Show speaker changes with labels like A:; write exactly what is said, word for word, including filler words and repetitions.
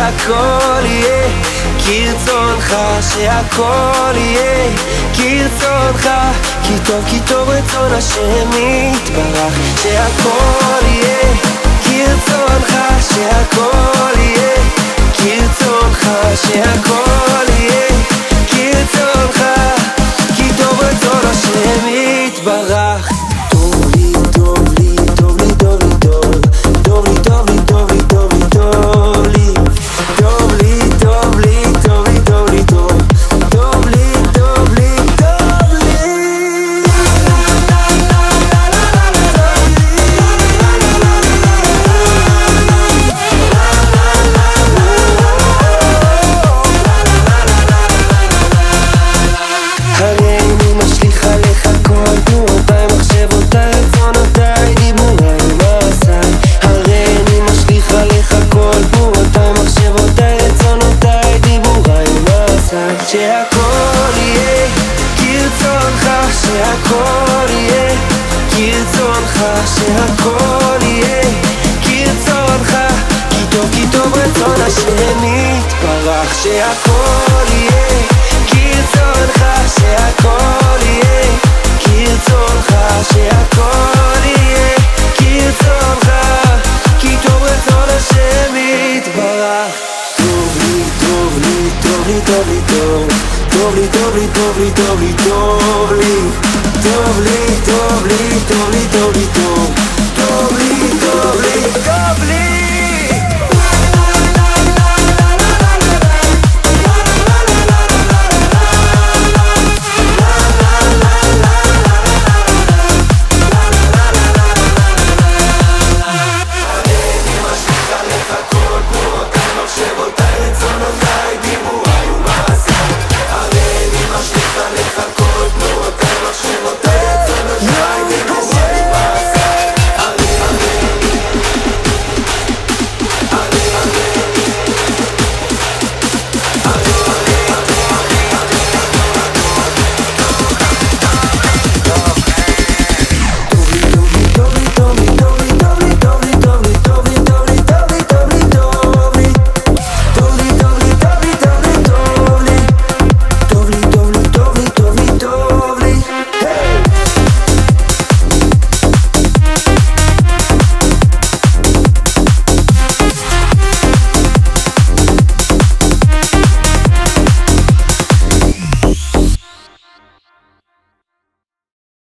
A: שהכל יהיה כרצונך, שהכל יהיה כרצונך, כי טוב כי טוב רצון השם יתברך. שהכל יהיה כרצונך, שהכל יהיה כרצונך, שהכל יהיה כרצונך, כי טוב רצון השם יתברך. טוב לי, טוב לי, טוב לי, טוב לי, טוב טוב לי, טוב לי, טוב לי, טוב לי, טוב לי, טוב לי, טוב לי, טוב לי, טוב לי, טוב טוב לי, טוב לי, טוב לי. הרי אני משליך עליך כל תנועותיי, מחשבותיי, רצונותיי, דיבוריי ומעשיי. הרי אני משליך עליך כל תנועותיי, מחשבותיי, רצונותיי, דיבוריי ומעשיי. שהכל יהיה כרצונך, שהכל יהיה כרצונך, שהכל יהיה כרצונך, כי טוב כי טוב רצון השם יתברך. שהכל יהיה כרצונך, שהכל יהיה כרצונך, שהכל יהיה כרצונך, כי טוב רצון השם יתברך. טוב לי, טוב לי, טוב לי, טוב לי, טוב טוב לי, טוב לי, טוב לי, טוב לי, טוב לי, טוב לי, טוב לי, טוב לי, טוב לי, טוב טוב לי.